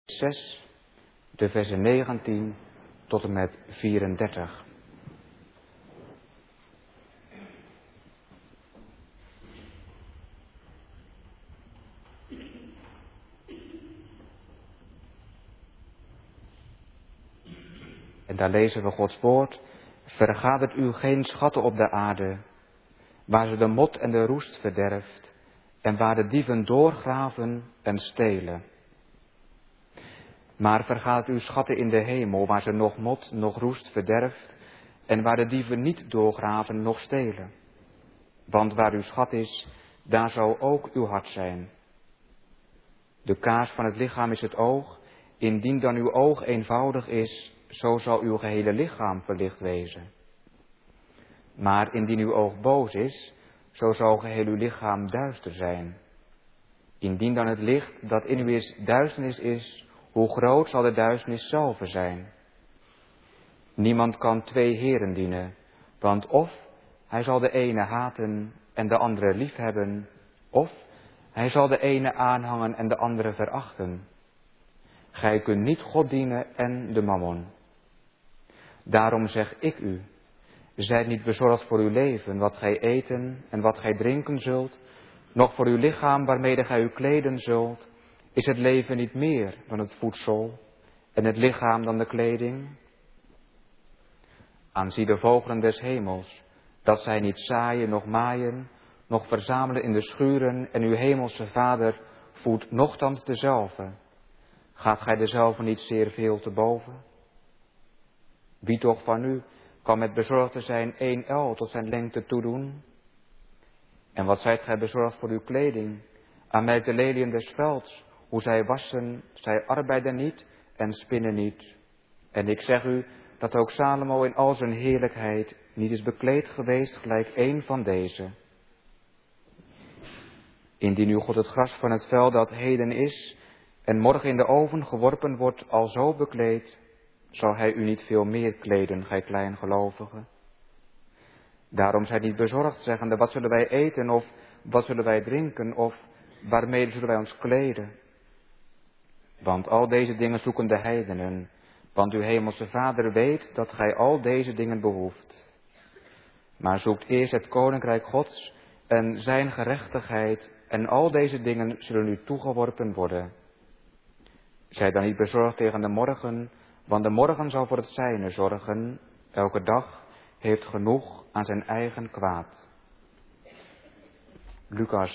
6, de versen 19 tot en met 34. En daar lezen we Gods woord. Vergadert u geen schatten op de aarde, waar ze de mot en de roest verderft, en waar de dieven doorgraven en stelen. Maar vergaat uw schatten in de hemel, waar ze nog mot, nog roest verderft, en waar de dieven niet doorgraven, nog stelen. Want waar uw schat is, daar zal ook uw hart zijn. De kaars van het lichaam is het oog. Indien dan uw oog eenvoudig is, zo zal uw gehele lichaam verlicht wezen. Maar indien uw oog boos is, zo zal geheel uw lichaam duister zijn. Indien dan het licht dat in u is duisternis is, hoe groot zal de duisternis zelf zijn? Niemand kan 2 heren dienen, want of hij zal de ene haten en de andere liefhebben, of hij zal de ene aanhangen en de andere verachten. Gij kunt niet God dienen en de mammon. Daarom zeg ik u, zijt niet bezorgd voor uw leven, wat gij eten en wat gij drinken zult, noch voor uw lichaam waarmede gij u kleden zult. Is het leven niet meer dan het voedsel en het lichaam dan de kleding? Aanzie de vogelen des hemels, dat zij niet zaaien, noch maaien, noch verzamelen in de schuren, en uw hemelse Vader voedt nochtans dezelve. Gaat gij dezelve niet zeer veel te boven? Wie toch van u kan met bezorgde zijn 1 el tot zijn lengte toedoen? En wat zijt gij bezorgd voor uw kleding? Aanmerk de leliën des velds, hoe zij wassen, zij arbeiden niet en spinnen niet. En ik zeg u dat ook Salomo in al zijn heerlijkheid niet is bekleed geweest gelijk 1 van deze. Indien u God het gras van het veld dat heden is en morgen in de oven geworpen wordt al zo bekleed, zal hij u niet veel meer kleden, gij kleingelovigen. Daarom zijt niet bezorgd, zeggende, wat zullen wij eten, of wat zullen wij drinken, of waarmee zullen wij ons kleden? Want al deze dingen zoeken de heidenen, want uw hemelse Vader weet dat gij al deze dingen behoeft. Maar zoekt eerst het koninkrijk Gods en zijn gerechtigheid, en al deze dingen zullen u toegeworpen worden. Zij dan niet bezorgd tegen de morgen, want de morgen zal voor het zijne zorgen. Elke dag heeft genoeg aan zijn eigen kwaad. Lucas